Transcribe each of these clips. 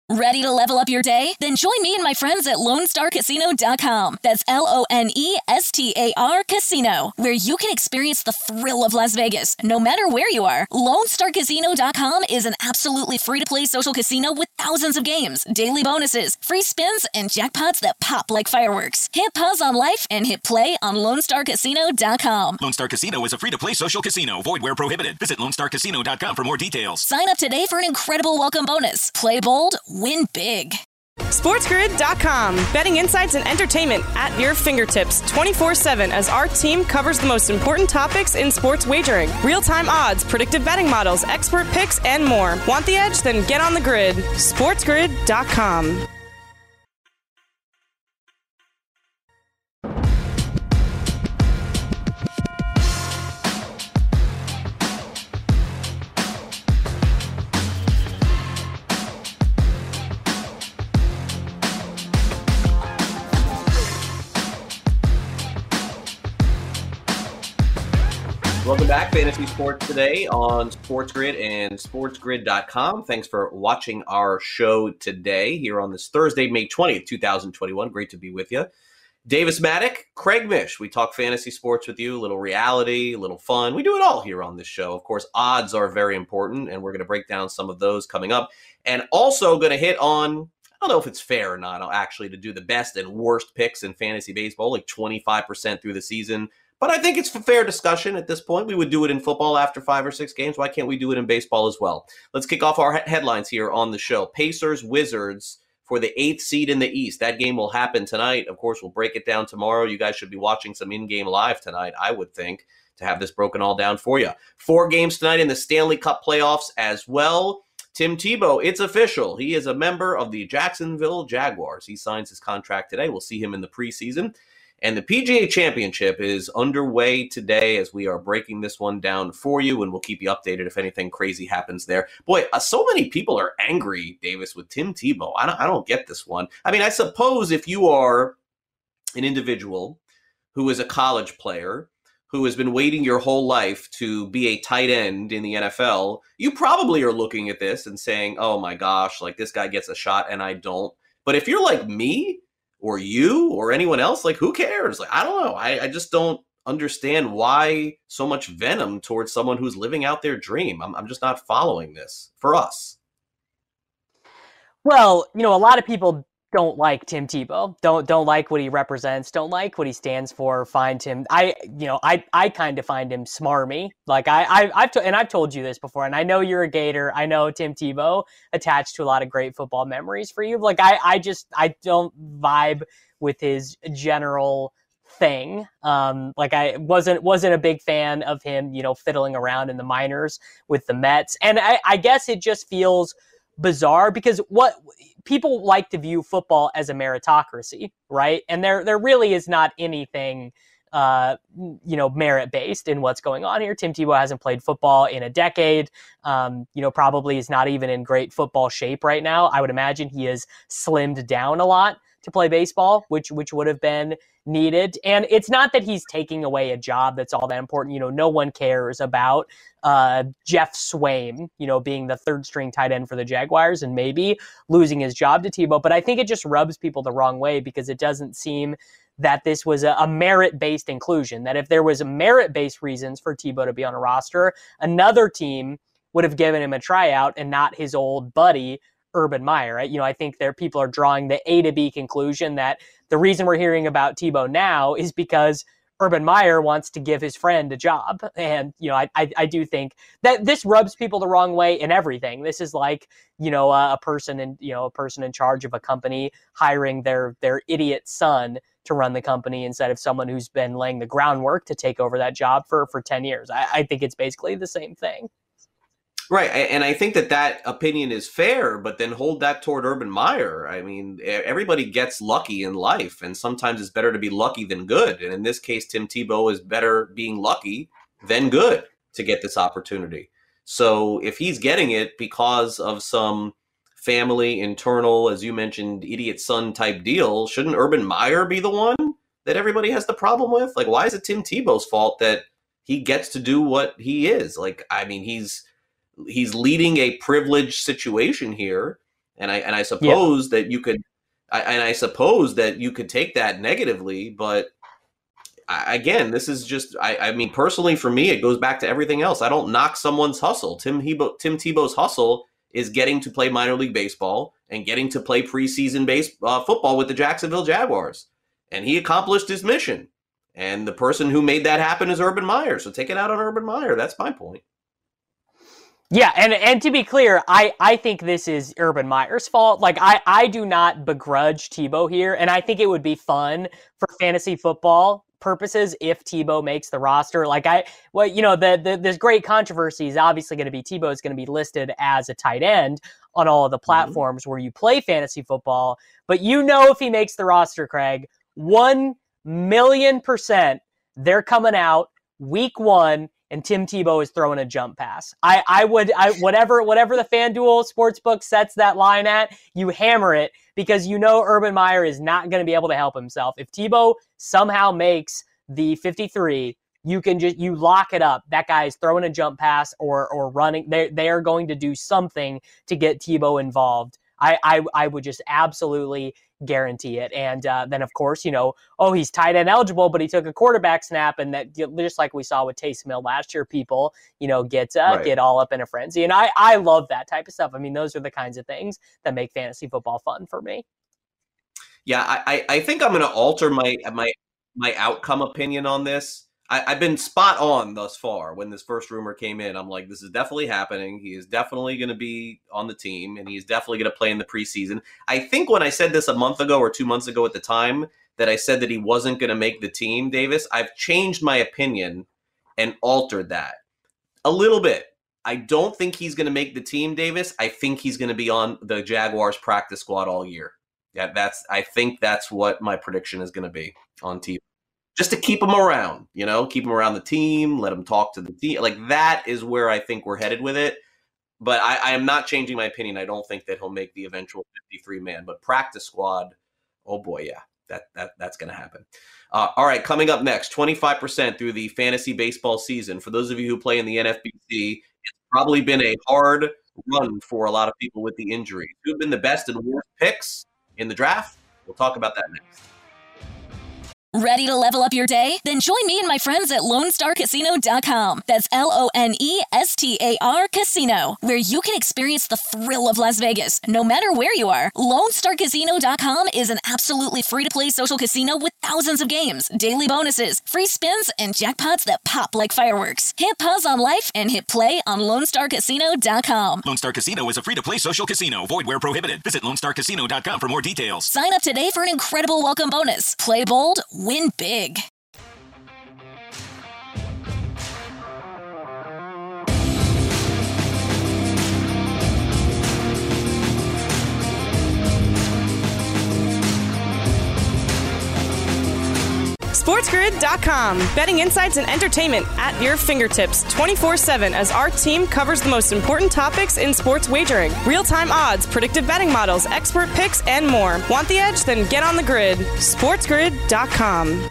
Ready to level up your day? Then join me and my friends at LoneStarCasino.com. That's LONESTAR Casino, where you can experience the thrill of Las Vegas, no matter where you are. LoneStarCasino.com is an absolutely free-to-play social casino with thousands of games, daily bonuses, free spins, and jackpots that pop like fireworks. Hit pause on life and hit play on LoneStarCasino.com. Lone Star Casino is a free-to-play social casino. Void where prohibited. Visit LoneStarCasino.com for more details. Sign up today for an incredible welcome bonus. Play bold, win big. SportsGrid.com. Betting insights and entertainment at your fingertips 24/7 as our team covers the most important topics in sports wagering. Real-time odds, predictive betting models, expert picks, and more. Want the edge? Then get on the grid. SportsGrid.com. Welcome back, Fantasy Sports Today on Sports Grid and SportsGrid.com. Thanks for watching our show today here on this Thursday, May 20th, 2021. Great to be with you. Davis Maddock, Craig Mish. We talk fantasy sports with you, a little reality, a little fun. We do it all here on this show. Of course, odds are very important, and we're going to break down some of those coming up. And also going to hit on, I don't know if it's fair or not, actually, to do the best and worst picks in fantasy baseball, like 25% through the season. But I think it's a fair discussion at this point. We would do it in football after 5 or 6 games. Why can't we do it in baseball as well? Let's kick off our headlines here on the show. Pacers, Wizards for the 8th seed in the East. That game will happen tonight. Of course, we'll break it down tomorrow. You guys should be watching some in-game live tonight, I would think, to have this broken all down for you. 4 games tonight in the Stanley Cup playoffs as well. Tim Tebow, it's official. He is a member of the Jacksonville Jaguars. He signs his contract today. We'll see him in the preseason. And the PGA Championship is underway today as we are breaking this one down for you, and we'll keep you updated if anything crazy happens there. Boy, so many people are angry, Davis, with Tim Tebow. I don't get this one. I mean, I suppose if you are an individual who is a college player who has been waiting your whole life to be a tight end in the NFL, you probably are looking at this and saying, oh my gosh, like this guy gets a shot and I don't. But if you're like me, or you, or anyone else, like, who cares? Like, I don't know. I just don't understand why so much venom towards someone who's living out their dream. I'm just not following this for us. Well, a lot of people don't like Tim Tebow, don't like what he represents, don't like what he stands for, find him, I kind of find him smarmy. Like I've told you this before, and I know you're a Gator. I know Tim Tebow attached to a lot of great football memories for you. Like I don't vibe with his general thing. Like I wasn't a big fan of him, fiddling around in the minors with the Mets. And I guess it just feels bizarre because what people like to view football as a meritocracy, right? And there really is not anything, merit-based in what's going on here. Tim Tebow hasn't played football in a decade, probably is not even in great football shape right now. I would imagine he has slimmed down a lot to play baseball, which would have been needed. And it's not that he's taking away a job that's all that important. No one cares about Jeff Swaim, being the third string tight end for the Jaguars and maybe losing his job to Tebow. But I think it just rubs people the wrong way because it doesn't seem that this was a merit-based inclusion, that if there was merit-based reasons for Tebow to be on a roster, another team would have given him a tryout and not his old buddy, Urban Meyer, right? I think people are drawing the A to B conclusion that the reason we're hearing about Tebow now is because Urban Meyer wants to give his friend a job. And, I do think that this rubs people the wrong way in everything. This is like, a person in charge of a company hiring their idiot son to run the company instead of someone who's been laying the groundwork to take over that job for 10 years. I think it's basically the same thing. Right, and I think that opinion is fair, but then hold that toward Urban Meyer. I mean, everybody gets lucky in life, and sometimes it's better to be lucky than good. And in this case, Tim Tebow is better being lucky than good to get this opportunity. So if he's getting it because of some family, internal, as you mentioned, idiot son type deal, shouldn't Urban Meyer be the one that everybody has the problem with? Like, why is it Tim Tebow's fault that he gets to do what he is? Like, I mean, he's leading a privileged situation here And I suppose that you could, I suppose that you could take that negatively, but again, this is just, I mean, personally for me, it goes back to everything else. I don't knock someone's hustle. Tim Tebow's hustle is getting to play minor league baseball and getting to play preseason football with the Jacksonville Jaguars. And he accomplished his mission. And the person who made that happen is Urban Meyer. So take it out on Urban Meyer. That's my point. Yeah, and to be clear, I think this is Urban Meyer's fault. Like, I do not begrudge Tebow here, and I think it would be fun for fantasy football purposes if Tebow makes the roster. Like, there's great controversy is obviously going to be Tebow is going to be listed as a tight end on all of the platforms where you play fantasy football. But if he makes the roster, Craig, 1,000,000% they're coming out week 1 and Tim Tebow is throwing a jump pass. Whatever the FanDuel Sportsbook sets that line at, you hammer it because Urban Meyer is not going to be able to help himself. If Tebow somehow makes the 53, you lock it up. That guy is throwing a jump pass or running. They are going to do something to get Tebow involved. I would just absolutely guarantee it. And then, of course, he's tight end eligible, but he took a quarterback snap, and that just like we saw with Taysom Hill last year, people, get all up in a frenzy. And I love that type of stuff. I mean, those are the kinds of things that make fantasy football fun for me. Yeah, I think I'm going to alter my outcome opinion on this. I've been spot on thus far. When this first rumor came in, I'm like, this is definitely happening. He is definitely going to be on the team, and he's definitely going to play in the preseason. I think when I said this a month ago or 2 months ago at the time, that I said that he wasn't going to make the team, Davis, I've changed my opinion and altered that a little bit. I don't think he's going to make the team, Davis. I think he's going to be on the Jaguars practice squad all year. Yeah, I think that's what my prediction is going to be on TV. Just to keep him around, keep him around the team, let him talk to the team. Like, that is where I think we're headed with it. But I am not changing my opinion. I don't think that he'll make the eventual 53-man. But practice squad, oh boy, yeah, that's going to happen. All right, coming up next, 25% through the fantasy baseball season. For those of you who play in the NFBC, it's probably been a hard run for a lot of people with the injuries. Who have been the best and worst picks in the draft? We'll talk about that next. Ready to level up your day? Then join me and my friends at LoneStarCasino.com. That's LoneStar Casino, where you can experience the thrill of Las Vegas, no matter where you are. LoneStarCasino.com is an absolutely free-to-play social casino with thousands of games, daily bonuses, free spins, and jackpots that pop like fireworks. Hit pause on life and hit play on LoneStarCasino.com. Lone Star Casino is a free-to-play social casino. Void where prohibited. Visit LoneStarCasino.com for more details. Sign up today for an incredible welcome bonus. Play bold, win big. SportsGrid.com. Betting insights and entertainment at your fingertips 24/7 as our team covers the most important topics in sports wagering. Real-time odds, predictive betting models, expert picks, and more. Want the edge? Then get on the grid. SportsGrid.com.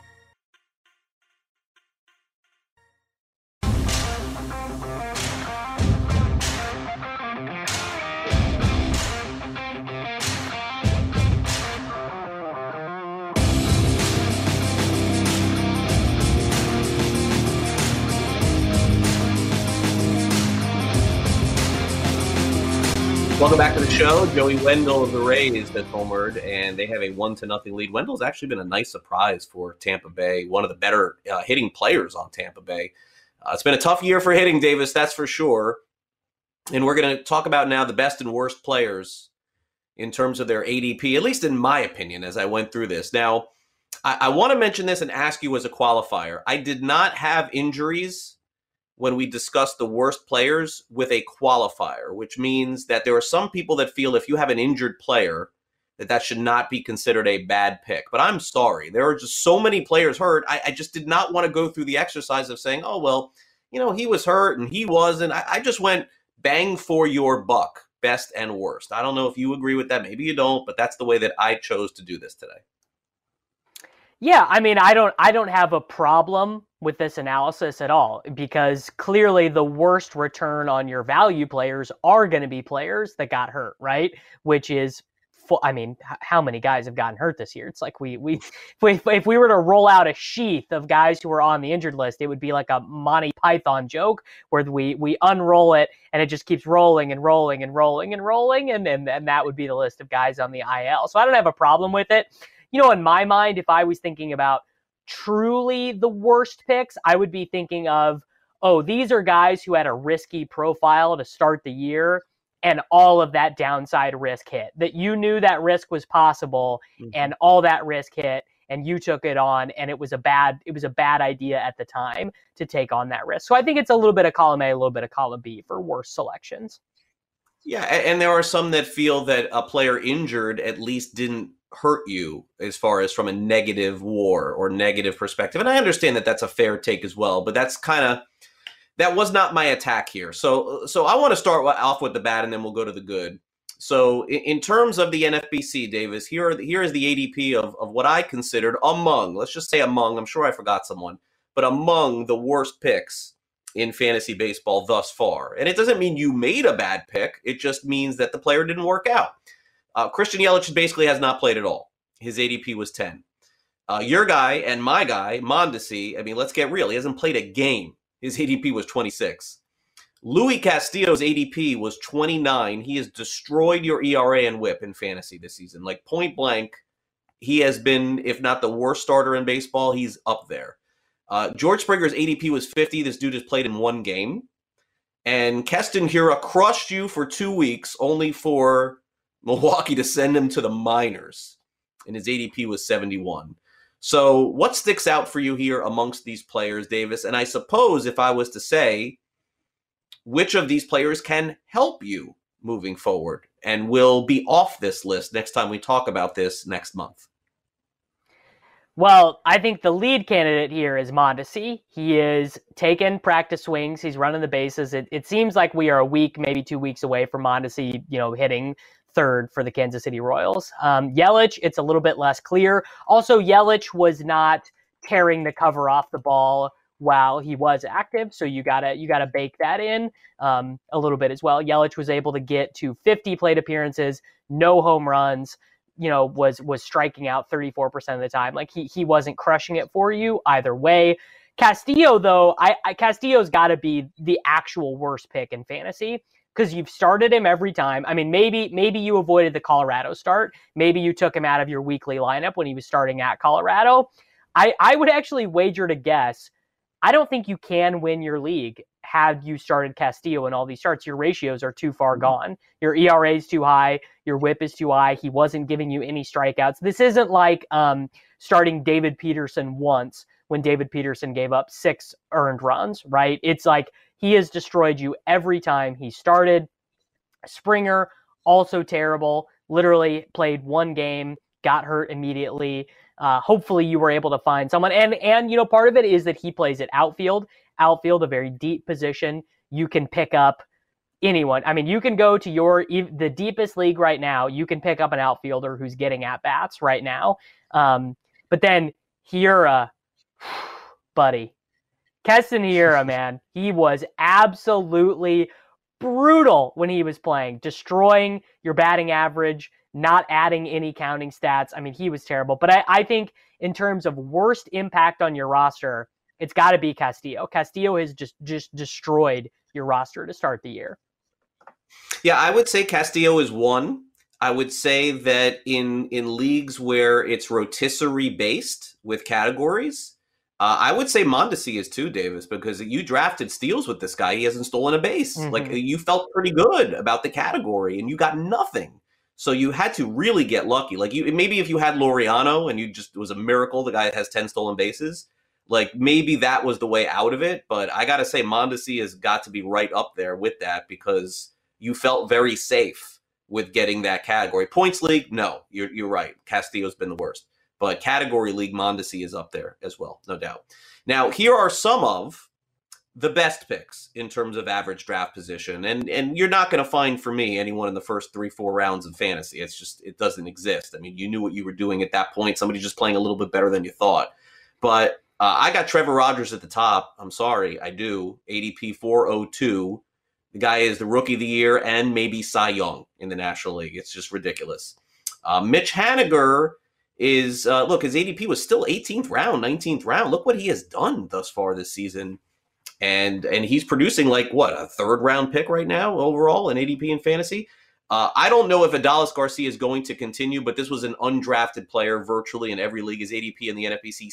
Welcome back to the show. Joey Wendell of the Rays has homered, and they have a 1-0 lead. Wendell's actually been a nice surprise for Tampa Bay, one of the better hitting players on Tampa Bay. It's been a tough year for hitting, Davis, that's for sure. And we're going to talk about now the best and worst players in terms of their ADP, at least in my opinion, as I went through this. Now, I want to mention this and ask you as a qualifier. I did not have injuries when we discussed the worst players with a qualifier, which means that there are some people that feel if you have an injured player, that should not be considered a bad pick. But I'm sorry. There are just so many players hurt. I just did not want to go through the exercise of saying, oh, well, he was hurt and he wasn't. I just went bang for your buck, best and worst. I don't know if you agree with that. Maybe you don't, but that's the way that I chose to do this today. Yeah, I mean, I don't have a problem with this analysis at all, because clearly the worst return on your value players are going to be players that got hurt, right? Which is, I mean, how many guys have gotten hurt this year? It's like if we were to roll out a sheath of guys who were on the injured list, it would be like a Monty Python joke where we unroll it and it just keeps rolling and rolling and rolling and rolling, and that would be the list of guys on the IL. So I don't have a problem with it. You know, in my mind, if I was thinking about truly the worst picks, I would be thinking of, oh, these are guys who had a risky profile to start the year, and all of that downside risk hit, that you knew that risk was possible, and all that risk hit, and you took it on, and it was a bad idea at the time to take on that risk. So I think it's a little bit of column A, a little bit of column B for worst selections. Yeah, and there are some that feel that a player injured at least didn't hurt you as far as from a negative WAR or negative perspective. And I understand that that's a fair take as well, but that was not my attack here. So I want to start off with the bad, and then we'll go to the good. So in terms of the NFBC, Davis, here is the ADP of what I considered among, let's just say among, I'm sure I forgot someone, but among the worst picks in fantasy baseball thus far. And it doesn't mean you made a bad pick. It just means that the player didn't work out. Christian Yelich basically has not played at all. His ADP was 10. Your guy and my guy, Mondesi, I mean, let's get real. He hasn't played a game. His ADP was 26. Louis Castillo's ADP was 29. He has destroyed your ERA and WHIP in fantasy this season. Like, point blank, he has been, if not the worst starter in baseball, he's up there. George Springer's ADP was 50. This dude has played in one game. And Keston Hiura crushed you for 2 weeks, only for Milwaukee to send him to the minors. And his ADP was 71. So what sticks out for you here amongst these players, Davis? And I suppose if I was to say, which of these players can help you moving forward and will be off this list next time we talk about this next month? Well, I think the lead candidate here is Mondesi. He is taking practice swings. He's running the bases. It seems like we are a week, maybe 2 weeks away from Mondesi, hitting third for the Kansas City Royals. Yelich, it's a little bit less clear. Also, Yelich was not tearing the cover off the ball while he was active, so you gotta bake that in a little bit as well. Yelich was able to get to 50 plate appearances, no home runs. Was striking out 34% of the time. Like he wasn't crushing it for you either way. Castillo, though, Castillo's got to be the actual worst pick in fantasy, because you've started him every time. I mean, maybe you avoided the Colorado start. Maybe you took him out of your weekly lineup when he was starting at Colorado. I would actually wager to guess, I don't think you can win your league had you started Castillo in all these starts. Your ratios are too far gone. Your ERA is too high. Your WHIP is too high. He wasn't giving you any strikeouts. This isn't like starting David Peterson once when David Peterson gave up 6 earned runs, right? It's like he has destroyed you every time he started. Springer, also terrible. Literally played one game, got hurt immediately. Hopefully you were able to find someone. And part of it is that he plays at outfield. Outfield, a very deep position. You can pick up anyone. I mean, you can go to the deepest league right now. You can pick up an outfielder who's getting at bats right now. But then Hiura, buddy, Keston Hiura, man, he was absolutely brutal when he was playing, destroying your batting average, not adding any counting stats. I mean, he was terrible. But I think in terms of worst impact on your roster, it's got to be Castillo. Castillo has just destroyed your roster to start the year. Yeah, I would say Castillo is one. I would say that in leagues where it's rotisserie based with categories, I would say Mondesi is too, Davis, because you drafted steals with this guy. He hasn't stolen a base. Mm-hmm. Like, you felt pretty good about the category and you got nothing. So you had to really get lucky. Like, maybe if you had Laureano and it was a miracle, the guy has 10 stolen bases, like maybe that was the way out of it. But I got to say, Mondesi has got to be right up there with that because you felt very safe with getting that category. Points league, no, you're right. Castillo's been the worst. But category league, Mondesi is up there as well, no doubt. Now, here are some of the best picks in terms of average draft position. And you're not going to find, for me, anyone in the first 3-4 rounds of fantasy. It's just, it doesn't exist. I mean, you knew what you were doing at that point. Somebody just playing a little bit better than you thought. But I got Trevor Rogers at the top. I'm sorry, I do. ADP 402. The guy is the Rookie of the Year and maybe Cy Young in the National League. It's just ridiculous. Mitch Haniger is, look, his ADP was still 18th round, 19th round. Look what he has done thus far this season. And he's producing like, what, a third-round pick right now overall in ADP and fantasy? I don't know if Adolis Garcia is going to continue, but this was an undrafted player virtually in every league. His ADP in the NFBC,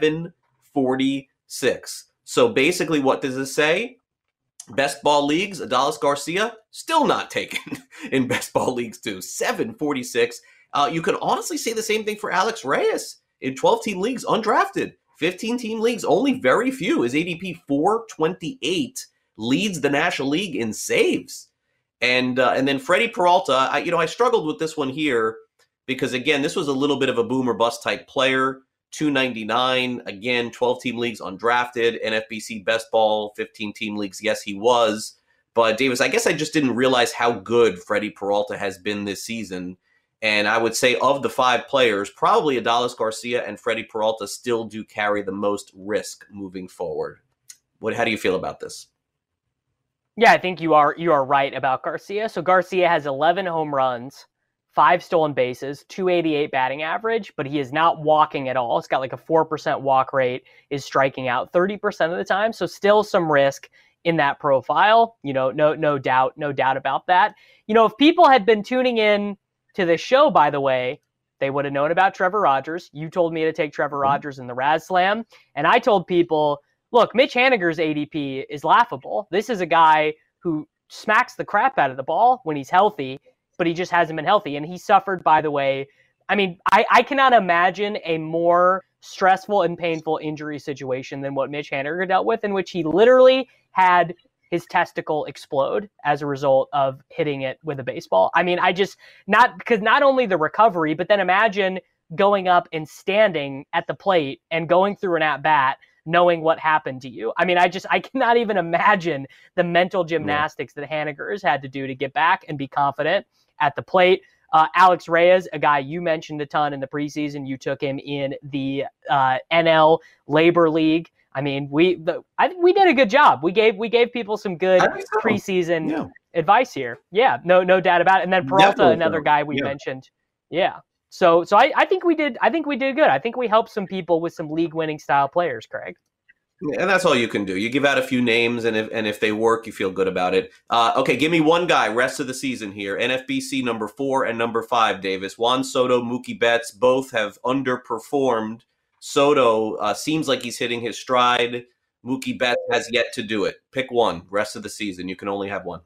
746. So basically what does this say? Best ball leagues, Adolis Garcia, still not taken in best ball leagues too. 746. You could honestly say the same thing for Alex Reyes in 12-team leagues, undrafted. 15-team leagues, only very few. His ADP 428 leads the National League in saves. And then Freddie Peralta, I struggled with this one here because, again, this was a little bit of a boom or bust type player. 299, again, 12-team leagues undrafted, NFBC best ball, 15-team leagues, yes, he was. But, Davis, I guess I just didn't realize how good Freddie Peralta has been this season. And I would say of the 5 players, probably Adolis Garcia and Freddie Peralta still do carry the most risk moving forward. How do you feel about this? Yeah, I think you are right about Garcia. So Garcia has 11 home runs, 5 stolen bases, 288 batting average, but he is not walking at all. It's got like a 4% walk rate, is striking out 30% of the time. So still some risk in that profile. No doubt about that. If people had been tuning in to this show, by the way, they would have known about Trevor Rogers. You told me to take Trevor Rogers in the Raz Slam. And I told people, look, Mitch Haniger's ADP is laughable. This is a guy who smacks the crap out of the ball when he's healthy, but he just hasn't been healthy. And he suffered, by the way, I cannot imagine a more stressful and painful injury situation than what Mitch Haniger dealt with, in which he literally had his testicle explode as a result of hitting it with a baseball. Not only the recovery, but then imagine going up and standing at the plate and going through an at-bat knowing what happened to you. I cannot even imagine the mental gymnastics that Haniger has had to do to get back and be confident at the plate. Alex Reyes, a guy you mentioned a ton in the preseason. You took him in the NL Labor League. We did a good job. We gave people some good preseason advice here. Yeah, no doubt about it. And then Peralta, another guy we mentioned. Yeah. So I think we did good. I think we helped some people with some league-winning style players, Craig. And that's all you can do. You give out a few names, and if they work, you feel good about it. Okay, give me one guy rest of the season here. NFBC number 4 and number 5, Davis. Juan Soto, Mookie Betts, both have underperformed. Soto seems like he's hitting his stride. Mookie Betts has yet to do it. Pick one rest of the season. You can only have one.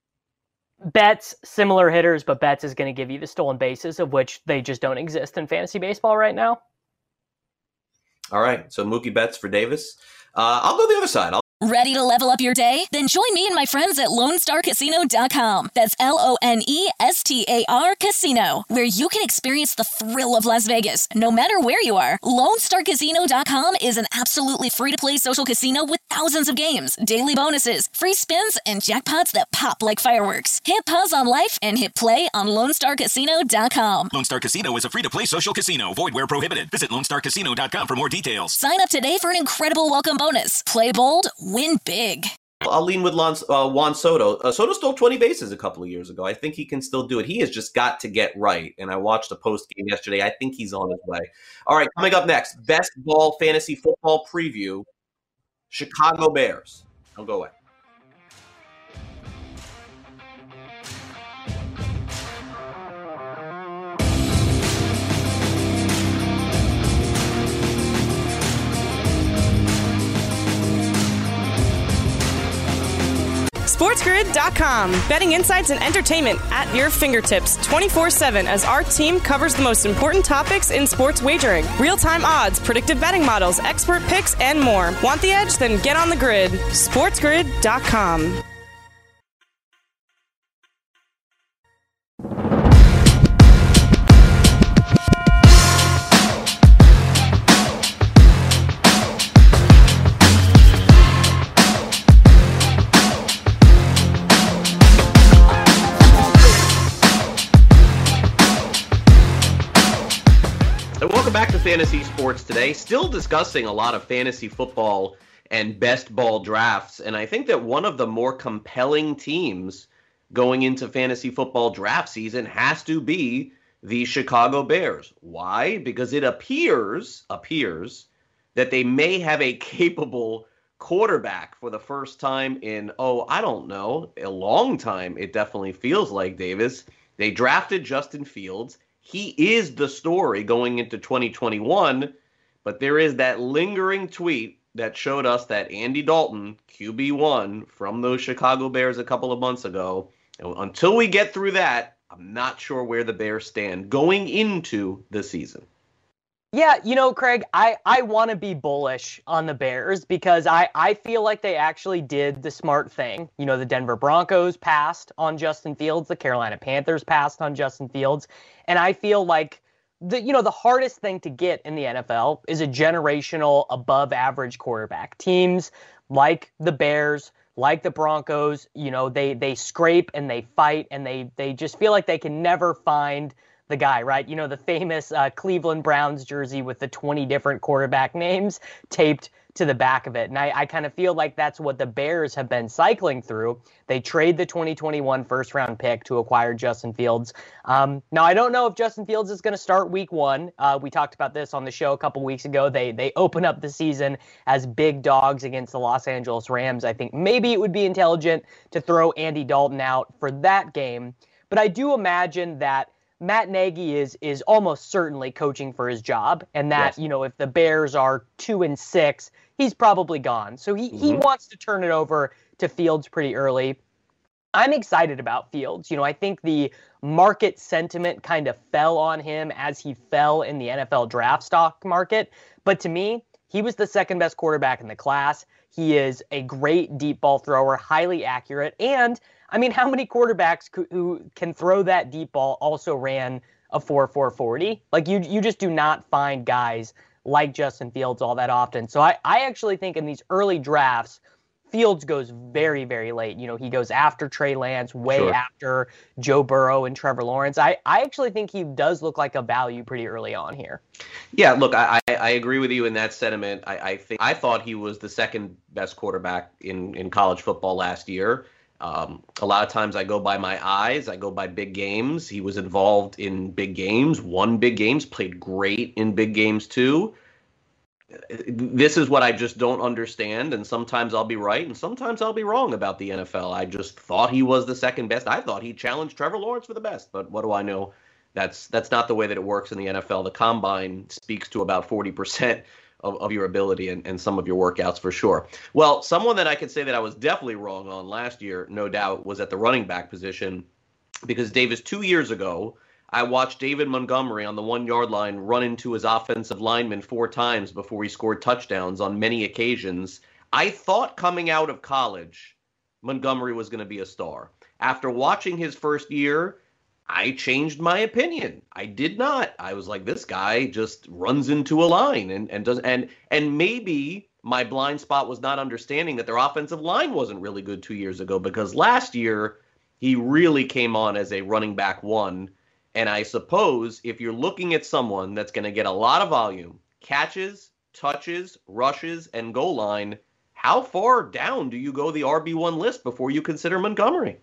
Betts, similar hitters, but Betts is going to give you the stolen bases, of which they just don't exist in fantasy baseball right now. All right, so Mookie Betts for Davis. I'll go the other side. Ready to level up your day? Then join me and my friends at LoneStarCasino.com. That's LoneStar Casino, where you can experience the thrill of Las Vegas, no matter where you are. LoneStarCasino.com is an absolutely free-to-play social casino with thousands of games, daily bonuses, free spins, and jackpots that pop like fireworks. Hit pause on life and hit play on LoneStarCasino.com. Lone Star Casino is a free-to-play social casino. Void where prohibited. Visit LoneStarCasino.com for more details. Sign up today for an incredible welcome bonus. Play bold, win big. I'll lean with Juan Soto. Soto stole 20 bases a couple of years ago. I think he can still do it. He has just got to get right. And I watched a post game yesterday. I think he's on his way. All right, coming up next, best ball fantasy football preview. Chicago Bears. Don't go away. SportsGrid.com. Betting insights and entertainment at your fingertips 24/7 as our team covers the most important topics in sports wagering. Real-time odds, predictive betting models, expert picks, and more. Want the edge? Then get on the grid. SportsGrid.com. So welcome back to Fantasy Sports Today. Still discussing a lot of fantasy football and best ball drafts. And I think that one of the more compelling teams going into fantasy football draft season has to be the Chicago Bears. Why? Because it appears that they may have a capable quarterback for the first time in, I don't know, a long time. It definitely feels like, Davis. They drafted Justin Fields. He is the story going into 2021, but there is that lingering tweet that showed us that Andy Dalton, QB1 from those Chicago Bears a couple of months ago. And until we get through that, I'm not sure where the Bears stand going into the season. Yeah, Craig, I want to be bullish on the Bears because I feel like they actually did the smart thing. The Denver Broncos passed on Justin Fields. The Carolina Panthers passed on Justin Fields. And I feel like the hardest thing to get in the NFL is a generational above average quarterback. Teams like the Bears, like the Broncos, they scrape and they fight and they just feel like they can never find the guy, right? The famous Cleveland Browns jersey with the 20 different quarterback names taped to the back of it. And I kind of feel like that's what the Bears have been cycling through. They trade the 2021 first round pick to acquire Justin Fields. Now, I don't know if Justin Fields is going to start week one. We talked about this on the show a couple weeks ago. They open up the season as big dogs against the Los Angeles Rams. I think maybe it would be intelligent to throw Andy Dalton out for that game. But I do imagine that Matt Nagy is almost certainly coaching for his job, and that, yes, if the Bears are 2-6, he's probably gone. So he wants to turn it over to Fields pretty early. I'm excited about Fields. I think the market sentiment kind of fell on him as he fell in the NFL draft stock market. But to me, he was the second best quarterback in the class. He is a great deep ball thrower, highly accurate, and how many quarterbacks who can throw that deep ball also ran a 4.40? Like, you just do not find guys like Justin Fields all that often. So I actually think in these early drafts, Fields goes very, very late. He goes after Trey Lance, way after Joe Burrow and Trevor Lawrence. I actually think he does look like a value pretty early on here. Yeah, look, I agree with you in that sentiment. I thought he was the second best quarterback in college football last year. A lot of times I go by my eyes. I go by big games. He was involved in big games, won big games, played great in big games too. This is what I just don't understand, and sometimes I'll be right, and sometimes I'll be wrong about the NFL. I just thought he was the second best. I thought he challenged Trevor Lawrence for the best, but what do I know? That's not the way that it works in the NFL. The combine speaks to about 40% of your ability and some of your workouts for sure. Well, someone that I could say that I was definitely wrong on last year, no doubt, was at the running back position, because Davis, 2 years ago, I watched David Montgomery on the 1 yard line run into his offensive lineman 4 times before he scored touchdowns on many occasions. I thought coming out of college, Montgomery was going to be a star. After watching his first year, I changed my opinion. I did not. I was like, this guy just runs into a line and maybe my blind spot was not understanding that their offensive line wasn't really good 2 years ago, because last year he really came on as a running back one. And I suppose if you're looking at someone that's going to get a lot of volume, catches, touches, rushes, and goal line, how far down do you go the RB1 list before you consider Montgomery?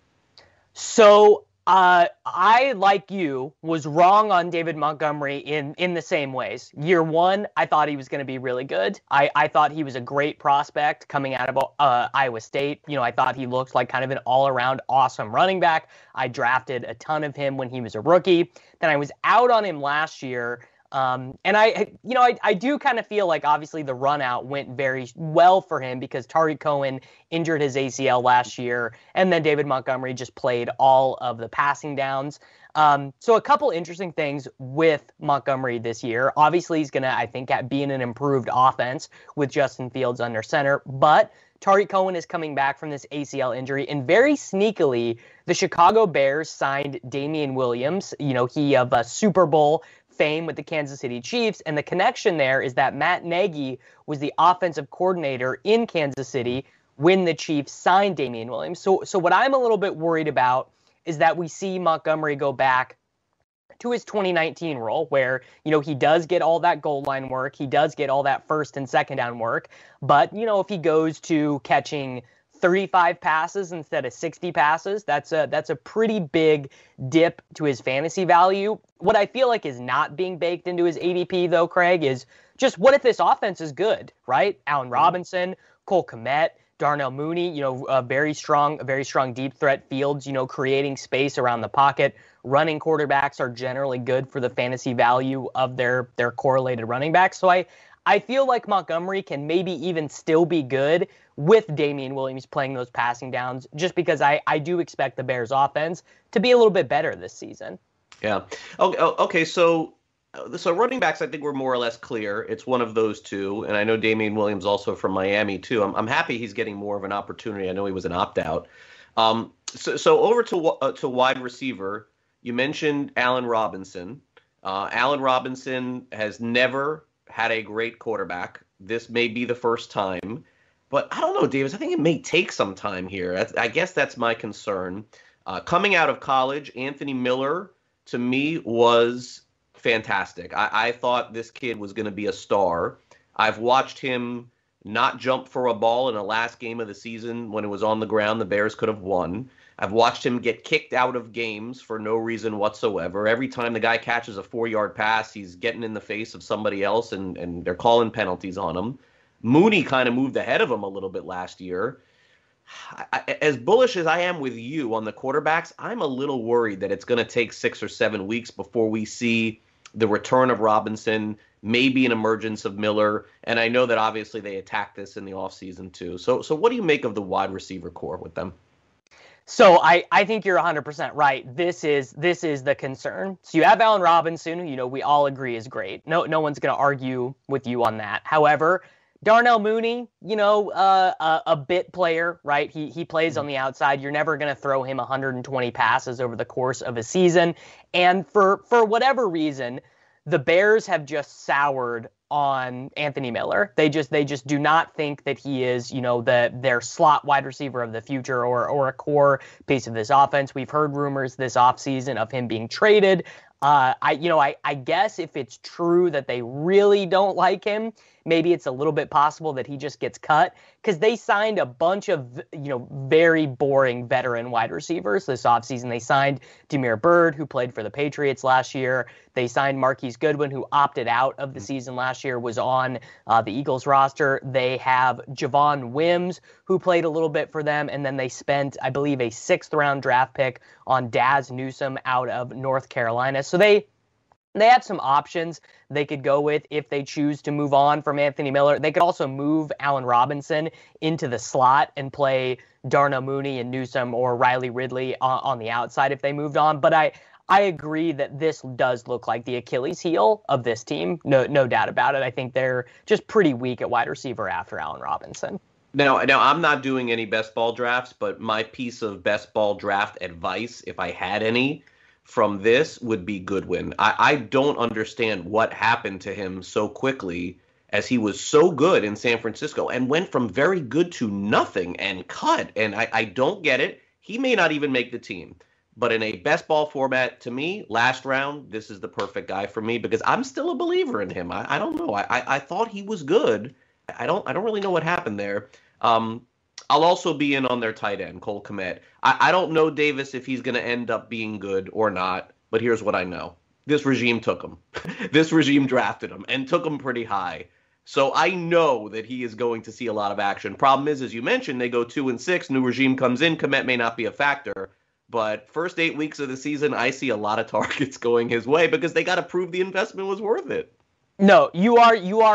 So I, like you, was wrong on David Montgomery in the same ways. Year one, I thought he was going to be really good. I thought he was a great prospect coming out of Iowa State. I thought he looked like kind of an all-around awesome running back. I drafted a ton of him when he was a rookie. Then I was out on him last year. And I do kind of feel like obviously the run out went very well for him because Tariq Cohen injured his ACL last year, and then David Montgomery just played all of the passing downs. So a couple interesting things with Montgomery this year. Obviously, he's going to, I think, be in an improved offense with Justin Fields under center, but Tariq Cohen is coming back from this ACL injury, and very sneakily, the Chicago Bears signed Damian Williams. He of a Super Bowl fame with the Kansas City Chiefs, and the connection there is that Matt Nagy was the offensive coordinator in Kansas City when the Chiefs signed Damian Williams. So what I'm a little bit worried about is that we see Montgomery go back to his 2019 role where, he does get all that goal line work. He does get all that first and second down work. But, if he goes to catching 35 passes instead of 60 passes, that's a pretty big dip to his fantasy value. What I feel like is not being baked into his ADP, though, Craig, is just what if this offense is good, right? Allen Robinson, Cole Kmet, Darnell Mooney, a very strong deep threat Fields, creating space around the pocket. Running quarterbacks are generally good for the fantasy value of their correlated running backs. So I feel like Montgomery can maybe even still be good with Damian Williams playing those passing downs, just because I do expect the Bears offense to be a little bit better this season. Yeah. Okay. So running backs, I think we're more or less clear. It's one of those two. And I know Damian Williams also from Miami too. I'm happy he's getting more of an opportunity. I know he was an opt-out. So over to wide receiver, you mentioned Allen Robinson. Allen Robinson has never had a great quarterback. This may be the first time. But I don't know, Davis. I think it may take some time here. I guess that's my concern. Coming out of college, Anthony Miller, to me, was fantastic. I thought this kid was going to be a star. I've watched him not jump for a ball in the last game of the season when it was on the ground. The Bears could have won. I've watched him get kicked out of games for no reason whatsoever. Every time the guy catches a 4-yard pass, he's getting in the face of somebody else, and they're calling penalties on him. Mooney kind of moved ahead of him a little bit last year. As bullish as I am with you on the quarterbacks, I'm a little worried that it's going to take 6 or 7 weeks before we see the return of Robinson, maybe an emergence of Miller. And I know that obviously they attacked this in the offseason too. So what do you make of the wide receiver core with them? So I think you're 100% right. This is the concern. So you have Allen Robinson, who, we all agree is great. No one's going to argue with you on that. However, Darnell Mooney, a bit player, right? He plays on the outside. You're never going to throw him 120 passes over the course of a season. And for whatever reason, the Bears have just soured on Anthony Miller. They just do not think that he is, their slot wide receiver of the future or a core piece of this offense. We've heard rumors this offseason of him being traded. I guess if it's true that they really don't like him, maybe it's a little bit possible that he just gets cut, because they signed a bunch of, very boring veteran wide receivers this offseason. They signed Damiere Byrd, who played for the Patriots last year. They signed Marquise Goodwin, who opted out of the season last year, was on the Eagles roster. They have Javon Wims, who played a little bit for them. And then they spent, I believe, a 6th-round draft pick on Daz Newsome out of North Carolina. So they have some options they could go with if they choose to move on from Anthony Miller. They could also move Allen Robinson into the slot and play Darnell Mooney and Newsome or Riley Ridley on the outside if they moved on. But I agree that this does look like the Achilles heel of this team. No doubt about it. I think they're just pretty weak at wide receiver after Allen Robinson. Now I'm not doing any best ball drafts, but my piece of best ball draft advice, if I had any, from this would be Goodwin. I don't understand what happened to him so quickly, as he was so good in San Francisco and went from very good to nothing and cut. And I don't get it. He may not even make the team. But in a best ball format, to me, last round, this is the perfect guy for me because I'm still a believer in him. I don't know. I thought he was good. I don't really know what happened there. I'll also be in on their tight end, Cole Kmet. I don't know, Davis, if he's going to end up being good or not, but here's what I know. This regime took him. This regime drafted him and took him pretty high. So I know that he is going to see a lot of action. Problem is, as you mentioned, they go 2-6. New regime comes in. Kmet may not be a factor. But first 8 weeks of the season, I see a lot of targets going his way because they got to prove the investment was worth it. No, you are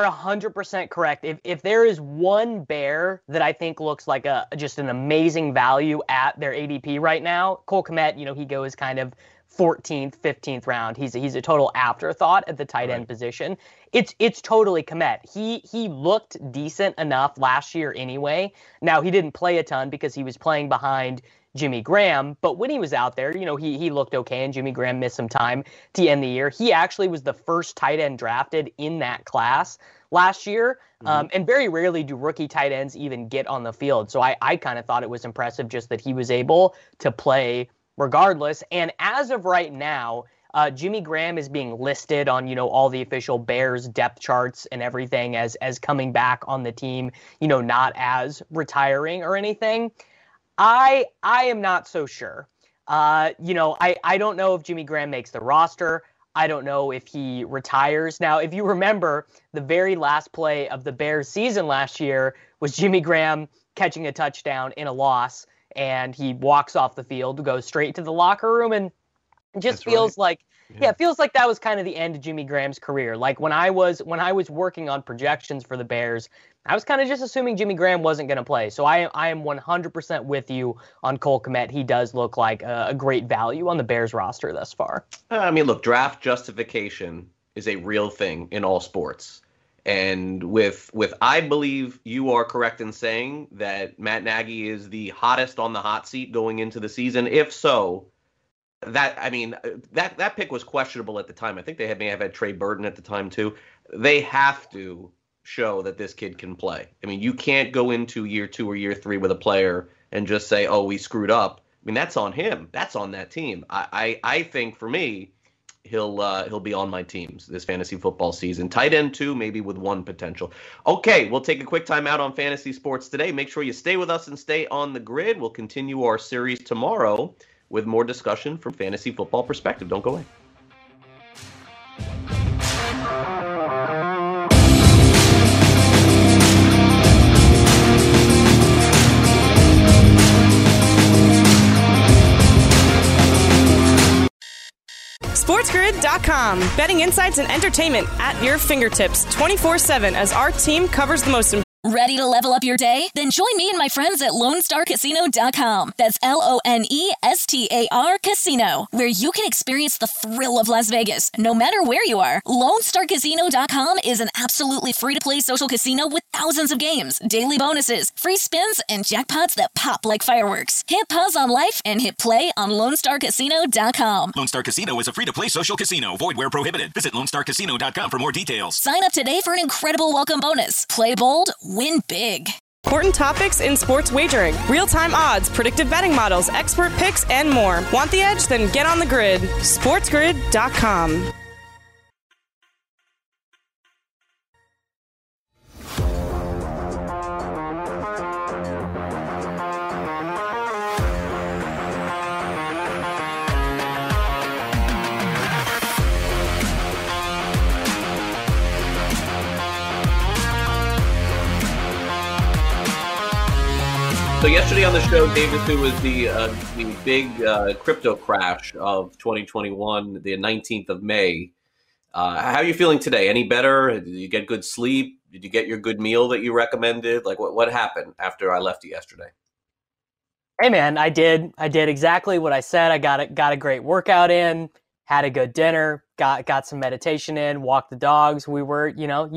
100% correct. If there is one Bear that I think looks like just an amazing value at their ADP right now, Cole Kmet, he goes kind of 14th, 15th round. He's a total afterthought at the tight end position. It's totally Kmet. He looked decent enough last year anyway. Now he didn't play a ton because he was playing behind Jimmy Graham, but when he was out there, he looked okay, and Jimmy Graham missed some time to end the year. He actually was the first tight end drafted in that class last year, and very rarely do rookie tight ends even get on the field. So I kind of thought it was impressive just that he was able to play regardless. And as of right now, Jimmy Graham is being listed on, all the official Bears depth charts and everything as coming back on the team, not as retiring or anything. I am not so sure. I don't know if Jimmy Graham makes the roster. I don't know if he retires. Now, if you remember, the very last play of the Bears season last year was Jimmy Graham catching a touchdown in a loss, and he walks off the field, goes straight to the locker room, and it just feels like, it feels like that was kind of the end of Jimmy Graham's career. Like when I was working on projections for the Bears, I was kind of just assuming Jimmy Graham wasn't going to play. So I am 100% with you on Cole Kmet. He does look like a great value on the Bears roster thus far. I mean, look, draft justification is a real thing in all sports. And with I believe you are correct in saying that Matt Nagy is the hottest on the hot seat going into the season. If so, that pick was questionable at the time. I think they may have had Trey Burton at the time too. They have to show that this kid can play. I mean, you can't go into year 2 or year 3 with a player and just say, "Oh, we screwed up." I mean, that's on him. That's on that team. I think for me, he'll be on my teams this fantasy football season. Tight end 2, maybe with 1 potential. Okay, we'll take a quick time out on Fantasy Sports Today. Make sure you stay with us and stay on the grid. We'll continue our series tomorrow with more discussion from fantasy football perspective. Don't go away. SportsGrid.com. Betting insights and entertainment at your fingertips 24/7 as our team covers the most important. Ready to level up your day? Then join me and my friends at LoneStarCasino.com. That's LoneStar Casino, where you can experience the thrill of Las Vegas, no matter where you are. LoneStarCasino.com is an absolutely free-to-play social casino with thousands of games, daily bonuses, free spins, and jackpots that pop like fireworks. Hit pause on life and hit play on LoneStarCasino.com. Lone Star Casino is a free-to-play social casino. Void where prohibited. Visit LoneStarCasino.com for more details. Sign up today for an incredible welcome bonus. Play bold, win big. Important topics in sports wagering. Real-time odds, predictive betting models, expert picks, and more. Want the edge? Then get on the grid. SportsGrid.com. So yesterday on the show, Davis, who was the big crypto crash of 2021, the 19th of May. How are you feeling today? Any better? Did you get good sleep? Did you get your good meal that you recommended? Like what happened after I left you yesterday? Hey man, I did exactly what I said. I got a great workout in, had a good dinner, got some meditation in, walked the dogs. We were,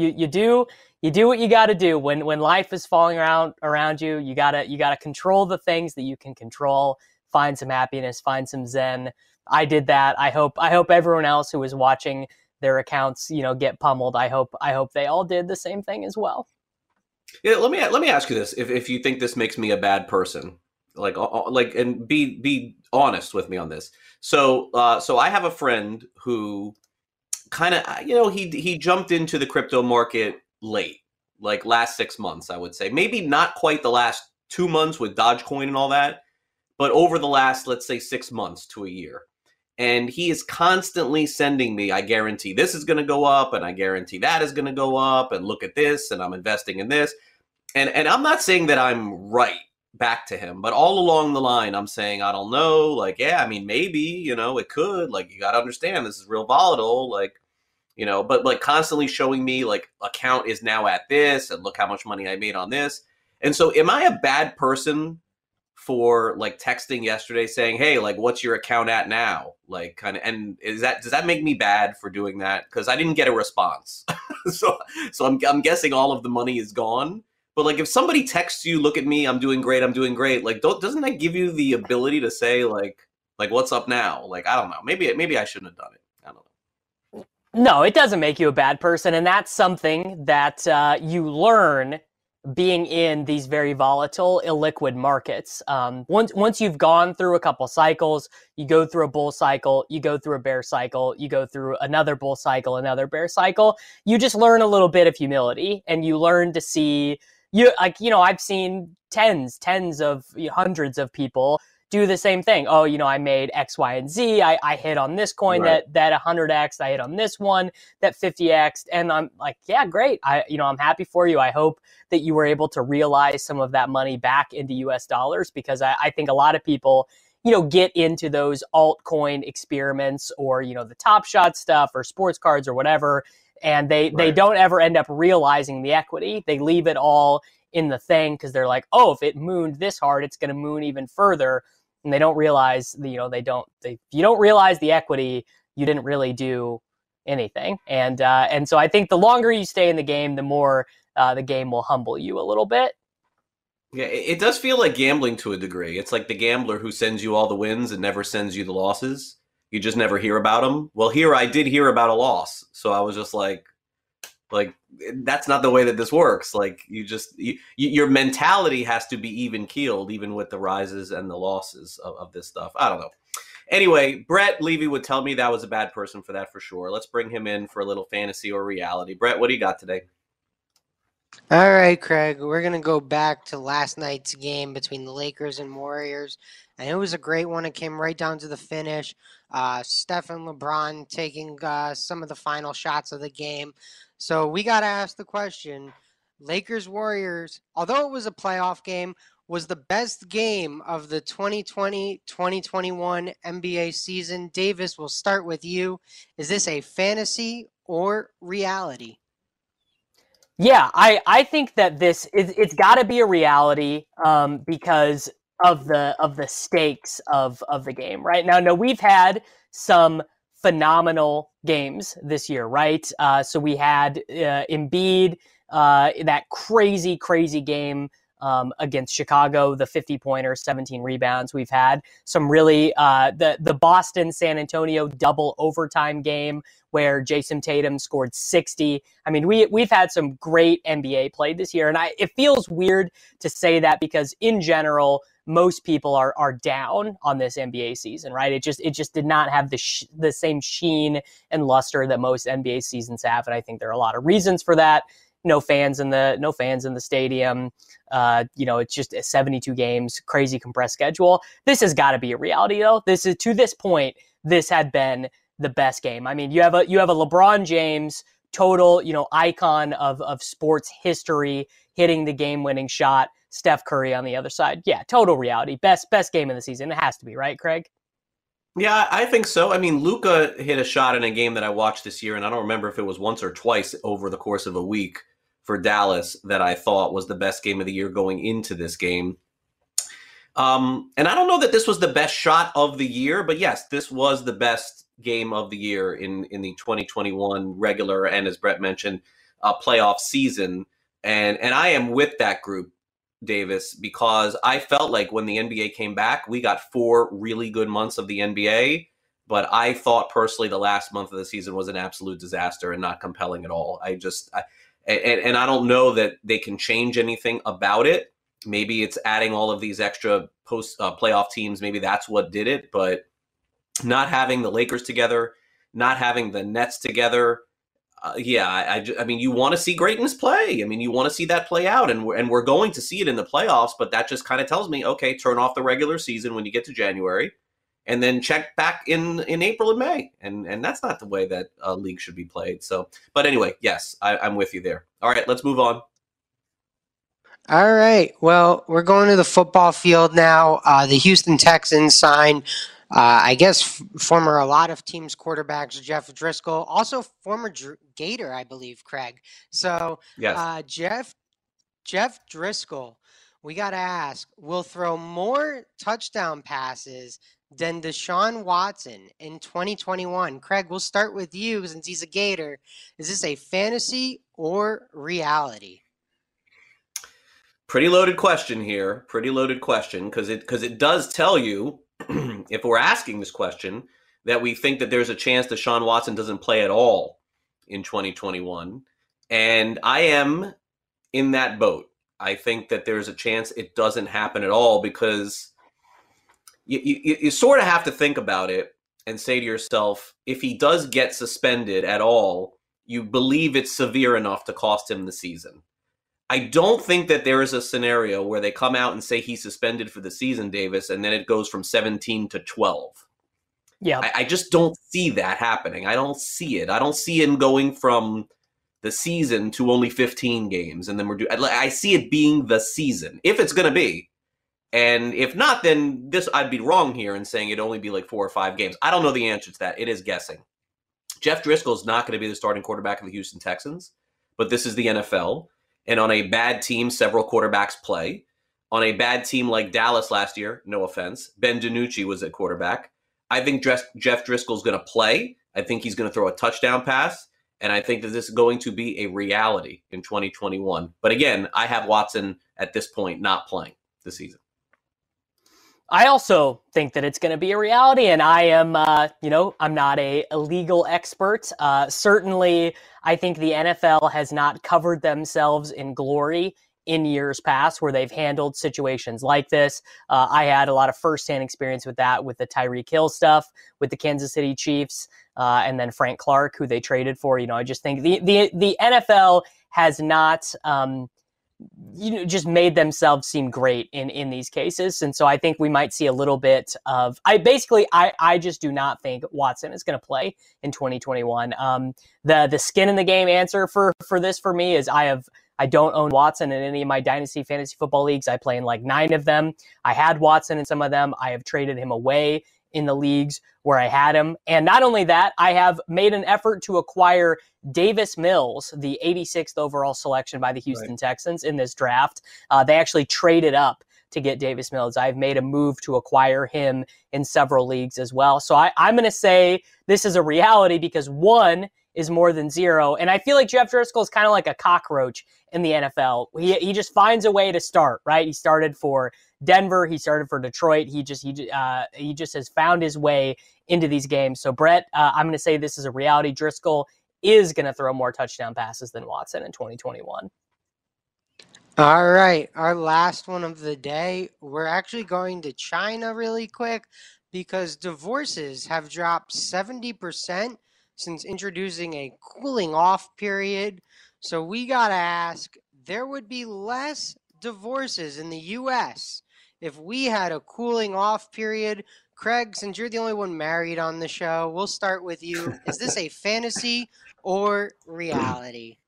you do what you got to do when life is falling around you. You gotta control the things that you can control. Find some happiness, find some zen. I did that. I hope everyone else who was watching their accounts, get pummeled. I hope they all did the same thing as well. Yeah, let me ask you this: if you think this makes me a bad person, and be honest with me on this. So I have a friend who kind of, he jumped into the crypto market late, like last 6 months, I would say. Maybe not quite the last 2 months with Dogecoin and all that, but over the last, let's say, 6 months to a year. And he is constantly sending me, I guarantee this is going to go up, and I guarantee that is going to go up, and look at this, and I'm investing in this. And I'm not saying that I'm right back to him, but all along the line, I'm saying, I don't know, maybe, it could, you got to understand, this is real volatile, but constantly showing me account is now at this, and look how much money I made on this. And so am I a bad person for texting yesterday saying, hey, what's your account at now? And does that make me bad for doing that? Because I didn't get a response. so I'm guessing all of the money is gone. But if somebody texts you, look at me, I'm doing great, doesn't that give you the ability to say what's up now? I don't know. Maybe I shouldn't have done it. I don't know. No, it doesn't make you a bad person, and that's something that you learn being in these very volatile, illiquid markets. Once you've gone through a couple cycles, you go through a bull cycle, you go through a bear cycle, you go through another bull cycle, another bear cycle, you just learn a little bit of humility, and you learn to see, I've seen tens of hundreds of people do the same thing. Oh, I made X, Y, and Z. I hit on this coin that 100x. I hit on this one that 50x. And I'm like, yeah, great. I'm happy for you. I hope that you were able to realize some of that money back into US dollars, because I think a lot of people, get into those altcoin experiments, or, the Top Shot stuff or sports cards or whatever. And they don't ever end up realizing the equity. They leave it all in the thing because they're like, oh, if it mooned this hard, it's going to moon even further. And they don't realize, if you don't realize the equity, you didn't really do anything. And so I think the longer you stay in the game, the more the game will humble you a little bit. Yeah, it does feel like gambling to a degree. It's like the gambler who sends you all the wins and never sends you the losses. You just never hear about them. Well, here I did hear about a loss. So I was just like, that's not the way that this works. Like, your mentality has to be even keeled, even with the rises and the losses of this stuff. I don't know. Anyway, Brett Levy would tell me that was a bad person for that for sure. Let's bring him in for a little fantasy or reality. Brett, what do you got today? All right, Craig, we're going to go back to last night's game between the Lakers and Warriors. And it was a great one. It came right down to the finish. Steph and LeBron taking some of the final shots of the game. So we got to ask the question, Lakers-Warriors, although it was a playoff game, was the best game of the 2020-2021 NBA season. Davis, we'll start with you. Is this a fantasy or reality? Yeah, I think that it's got to be a reality because of the stakes of the game right now. No, we've had some phenomenal games this year, right? So we had Embiid, that crazy game against Chicago, the 50-pointer, 17 rebounds. We've had some really the Boston San Antonio double overtime game where Jason Tatum scored 60. I mean, we've had some great NBA play this year, and it feels weird to say that because in general, most people are down on this NBA season, right? It just did not have the same sheen and luster that most NBA seasons have, and I think there are a lot of reasons for that. No fans in the stadium. It's just 72 games, crazy compressed schedule. This has got to be a reality, though. To this point, this had been the best game. I mean, you have a LeBron James, total, icon of sports history, hitting the game-winning shot. Steph Curry on the other side. Yeah, total reality. Best game of the season. It has to be, right, Craig? Yeah, I think so. I mean, Luka hit a shot in a game that I watched this year, and I don't remember if it was once or twice over the course of a week for Dallas that I thought was the best game of the year going into this game. And I don't know that this was the best shot of the year, but yes, this was the best game of the year in the 2021 regular and, as Brett mentioned, playoff season. And I am with that group, Davis, because I felt like when the NBA came back, we got 4 really good months of the NBA, but I thought personally the last month of the season was an absolute disaster and not compelling at all. I don't know that they can change anything about it. Maybe it's adding all of these extra post playoff teams. Maybe that's what did it, but not having the Lakers together, not having the Nets together. I mean, you want to see greatness play. I mean, you want to see that play out, and we're going to see it in the playoffs. But that just kind of tells me, okay, turn off the regular season when you get to January, and then check back in April and May. And that's not the way that a league should be played. So, but anyway, yes, I'm with you there. All right, let's move on. All right. Well, we're going to the football field now. The Houston Texans signed, I guess, former a lot of teams' quarterbacks, Jeff Driscoll, also former Gator, I believe, Craig. So, yes. Jeff Driscoll, we got to ask, will throw more touchdown passes than Deshaun Watson in 2021. Craig, we'll start with you since he's a Gator. Is this a fantasy or reality? Pretty loaded question here. Pretty loaded question because it does tell you, if we're asking this question, that we think that there's a chance Deshaun Watson doesn't play at all in 2021. And I am in that boat. I think that there's a chance it doesn't happen at all, because you sort of have to think about it and say to yourself, if he does get suspended at all, you believe it's severe enough to cost him the season. I don't think that there is a scenario where they come out and say he's suspended for the season, Davis, and then it goes from 17 to 12. Yeah. I just don't see that happening. I don't see it. I don't see him going from the season to only 15 games, and then I see it being the season, if it's going to be. And if not, then I'd be wrong here in saying it'd only be like 4 or 5 games. I don't know the answer to that. It is guessing. Jeff Driscoll is not going to be the starting quarterback of the Houston Texans, but this is the NFL. And on a bad team, several quarterbacks play. On a bad team like Dallas last year, no offense, Ben DiNucci was at quarterback. I think Jeff Driscoll is going to play. I think he's going to throw a touchdown pass. And I think that this is going to be a reality in 2021. But again, I have Watson at this point not playing this season. I also think that it's going to be a reality, and I am, I'm not a legal expert. Certainly, I think the NFL has not covered themselves in glory in years past where they've handled situations like this. I had a lot of firsthand experience with that, with the Tyreek Hill stuff, with the Kansas City Chiefs, and then Frank Clark, who they traded for. I just think the NFL has not just made themselves seem great in these cases. And so I think we might see a little bit of, I just do not think Watson is going to play in 2021. The skin in the game answer for this for me is I don't own Watson in any of my dynasty fantasy football leagues. I play in like 9 of them. I had Watson in some of them. I have traded him away in the leagues where I had him. And not only that, I have made an effort to acquire Davis Mills, the 86th overall selection by the Houston Texans in this draft. They actually traded up to get Davis Mills. I've made a move to acquire him in several leagues as well. So I'm going to say this is a reality because 1 is more than 0. And I feel like Jeff Driscoll is kind of like a cockroach in the NFL. He just finds a way to start, right? He started for Denver. He started for Detroit. He just has found his way into these games. So Brett, I'm going to say this is a reality. Driscoll is going to throw more touchdown passes than Watson in 2021. All right. Our last one of the day. We're actually going to China really quick because divorces have dropped 70% since introducing a cooling off period. So we got to ask, there would be less divorces in the U.S. if we had a cooling off period. Craig, since you're the only one married on the show, we'll start with you. Is this a fantasy or reality?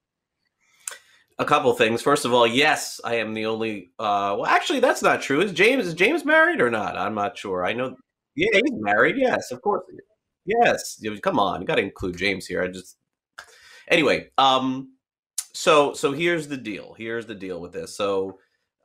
A couple things. First of all, yes, I am the only. Well, actually, that's not true. Is James married or not? I'm not sure. I know. Yeah, he's married. Yes, of course. Yes. Come on, you got to include James here. Anyway. So here's the deal. Here's the deal with this. So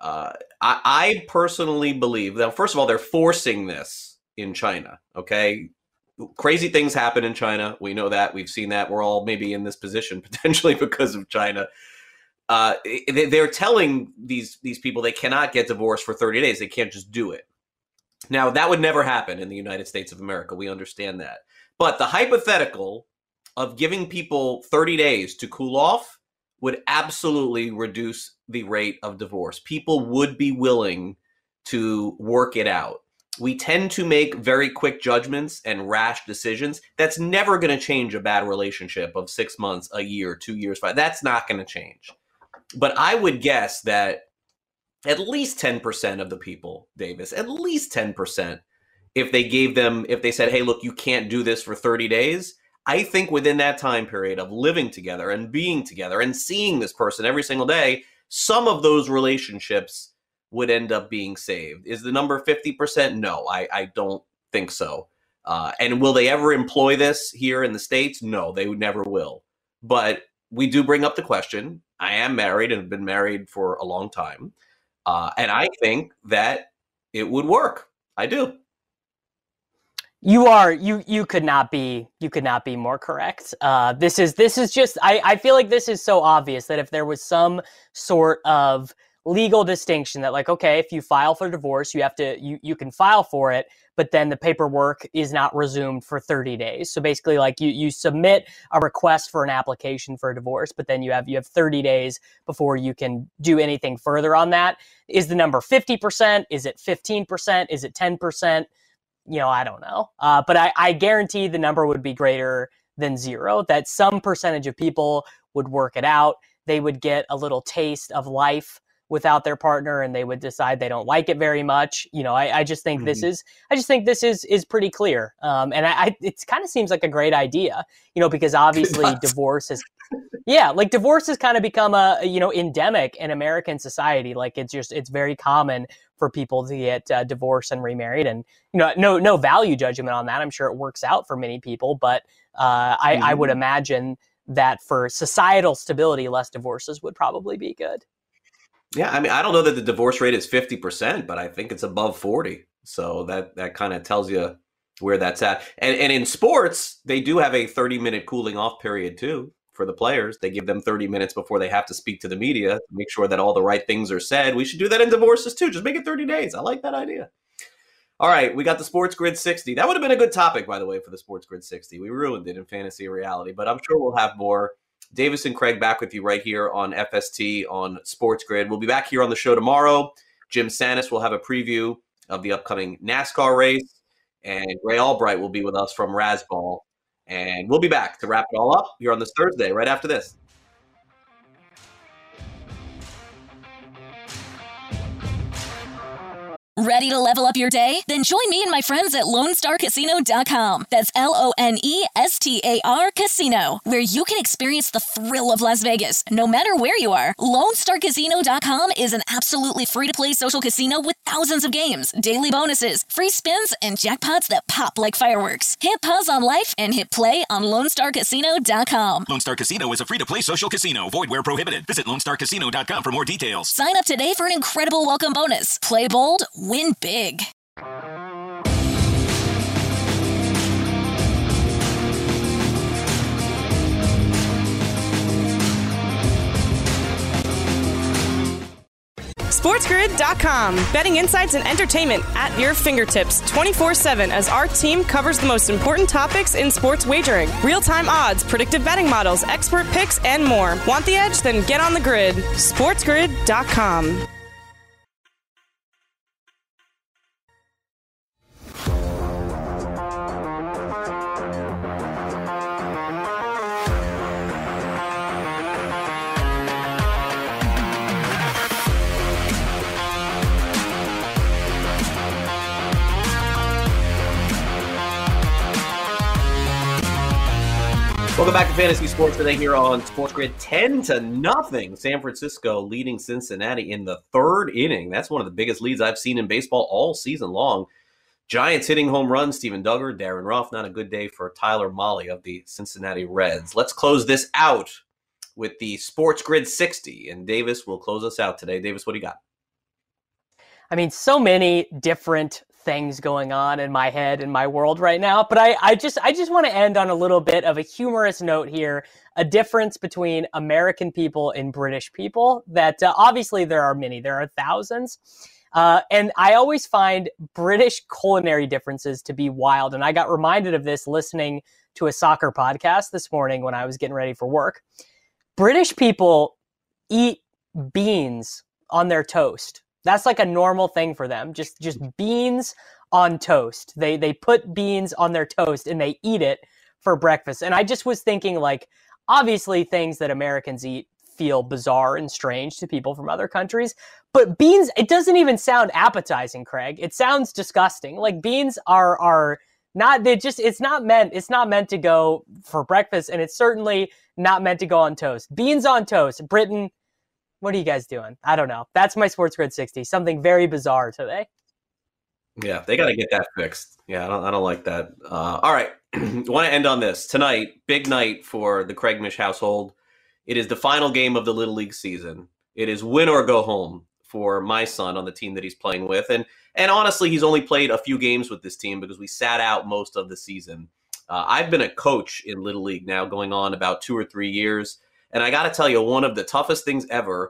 I personally believe that, first of all, they're forcing this in China. Okay. Crazy things happen in China. We know that. We've seen that. We're all maybe in this position potentially because of China. They're telling these people they cannot get divorced for 30 days. They can't just do it. Now, that would never happen in the United States of America. We understand that. But the hypothetical of giving people 30 days to cool off would absolutely reduce the rate of divorce. People would be willing to work it out. We tend to make very quick judgments and rash decisions. That's never going to change a bad relationship of 6 months, a year, 2 years, 5. That's not going to change. But I would guess that at least 10% of the people, Davis, at least 10%, if they said, hey, look, you can't do this for 30 days, I think within that time period of living together and being together and seeing this person every single day, some of those relationships would end up being saved. Is the number 50%? No, I don't think so. And will they ever employ this here in the States? No, they never will. But we do bring up the question. I am married and have been married for a long time. And I think that it would work. I do. You could not be more correct. This is just, I feel like this is so obvious that if there was some sort of legal distinction that like, okay, if you file for divorce, you can file for it, but then the paperwork is not resumed for 30 days. So basically like you submit a request for an application for a divorce, but then you have 30 days before you can do anything further on that. Is the number 50%? Is it 15%? Is it 10%? I don't know. But I guarantee the number would be greater than zero, that some percentage of people would work it out. They would get a little taste of life without their partner, and they would decide they don't like it very much. I just think this is pretty clear. And it kind of seems like a great idea, because obviously divorce is kind of become endemic in American society. Like it's very common for people to get divorced and remarried, and no value judgment on that. I'm sure it works out for many people, but I would imagine that for societal stability, less divorces would probably be good. Yeah, I mean, I don't know that the divorce rate is 50%, but I think it's above 40. So that kind of tells you where that's at. And in sports, they do have a 30-minute cooling off period too for the players. They give them 30 minutes before they have to speak to the media to make sure that all the right things are said. We should do that in divorces too. Just make it 30 days. I like that idea. All right, we got the Sports Grid 60. That would have been a good topic, by the way, for the Sports Grid 60. We ruined it in fantasy reality, but I'm sure we'll have more. Davis and Craig back with you right here on FST on Sports Grid. We'll be back here on the show tomorrow. Jim Sanis will have a preview of the upcoming NASCAR race, and Ray Albright will be with us from Razzball. And we'll be back to wrap it all up here on this Thursday, right after this. Ready to level up your day? Then join me and my friends at LoneStarCasino.com. That's LoneStar Casino, where you can experience the thrill of Las Vegas, no matter where you are. LoneStarCasino.com is an absolutely free-to-play social casino with thousands of games, daily bonuses, free spins, and jackpots that pop like fireworks. Hit pause on life and hit play on LoneStarCasino.com. Lone Star Casino is a free-to-play social casino. Void where prohibited. Visit LoneStarCasino.com for more details. Sign up today for an incredible welcome bonus. Play bold, win big. SportsGrid.com. Betting insights and entertainment at your fingertips 24/7 as our team covers the most important topics in sports wagering. Real-time odds, predictive betting models, expert picks, and more. Want the edge? Then get on the grid. SportsGrid.com. Welcome back to Fantasy Sports today here on Sports Grid. 10-0. San Francisco leading Cincinnati in the third inning. That's one of the biggest leads I've seen in baseball all season long. Giants hitting home runs. Steven Duggar, Darren Ruff. Not a good day for Tyler Mahle of the Cincinnati Reds. Let's close this out with the Sports Grid 60. And Davis will close us out today. Davis, what do you got? I mean, so many different things going on in my head and my world right now, but I just want to end on a little bit of a humorous note here, a difference between American people and British people that obviously there are thousands, and I always find British culinary differences to be wild, and I got reminded of this listening to a soccer podcast this morning when I was getting ready for work. British people eat beans on their toast. That's like a normal thing for them. Just beans on toast. They put beans on their toast and they eat it for breakfast. And I just was thinking, like, obviously things that Americans eat feel bizarre and strange to people from other countries. But beans, it doesn't even sound appetizing, Craig. It sounds disgusting. Like, beans are not, it's not meant to go for breakfast, and it's certainly not meant to go on toast. Beans on toast. Britain, what are you guys doing? I don't know. That's my Sports Grid 60. Something very bizarre today. Yeah, they got to get that fixed. Yeah, I don't like that. All right. I want to end on this. Tonight, big night for the Craig Mish household. It is the final game of the Little League season. It is win or go home for my son on the team that he's playing with. And honestly, he's only played a few games with this team because we sat out most of the season. I've been a coach in Little League now going on about 2 or 3 years. And I got to tell you, one of the toughest things ever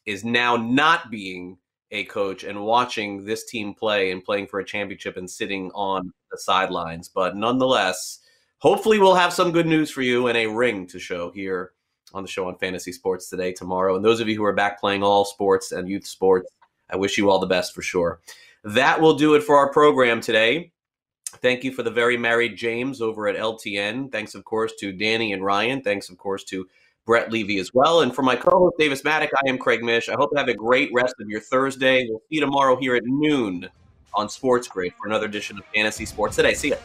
is now not being a coach and watching this team play and playing for a championship and sitting on the sidelines. But nonetheless, hopefully we'll have some good news for you and a ring to show here on the show on Fantasy Sports Today tomorrow. And those of you who are back playing all sports and youth sports, I wish you all the best for sure. That will do it for our program today. Thank you for the very married James over at LTN. Thanks, of course, to Danny and Ryan. Thanks, of course, to Brett Levy as well. And for my co-host, Davis Maddock, I am Craig Mish. I hope you have a great rest of your Thursday. We'll see you tomorrow here at noon on Sports Grid for another edition of Fantasy Sports Today. See ya.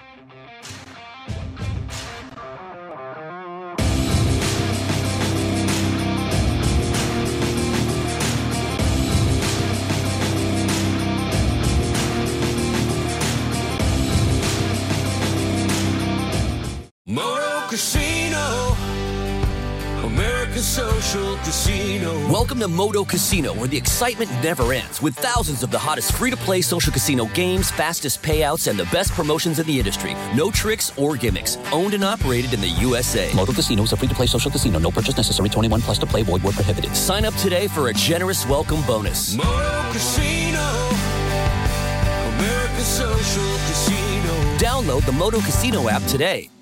Moto Casino, American Social Casino. Welcome to Moto Casino, where the excitement never ends, with thousands of the hottest free-to-play social casino games, fastest payouts, and the best promotions in the industry. No tricks or gimmicks. Owned and operated in the USA. Moto Casino is a free-to-play social casino. No purchase necessary. 21 plus to play. Void where prohibited. Sign up today for a generous welcome bonus. Moto Casino, American Social Casino. Download the Moto Casino app today.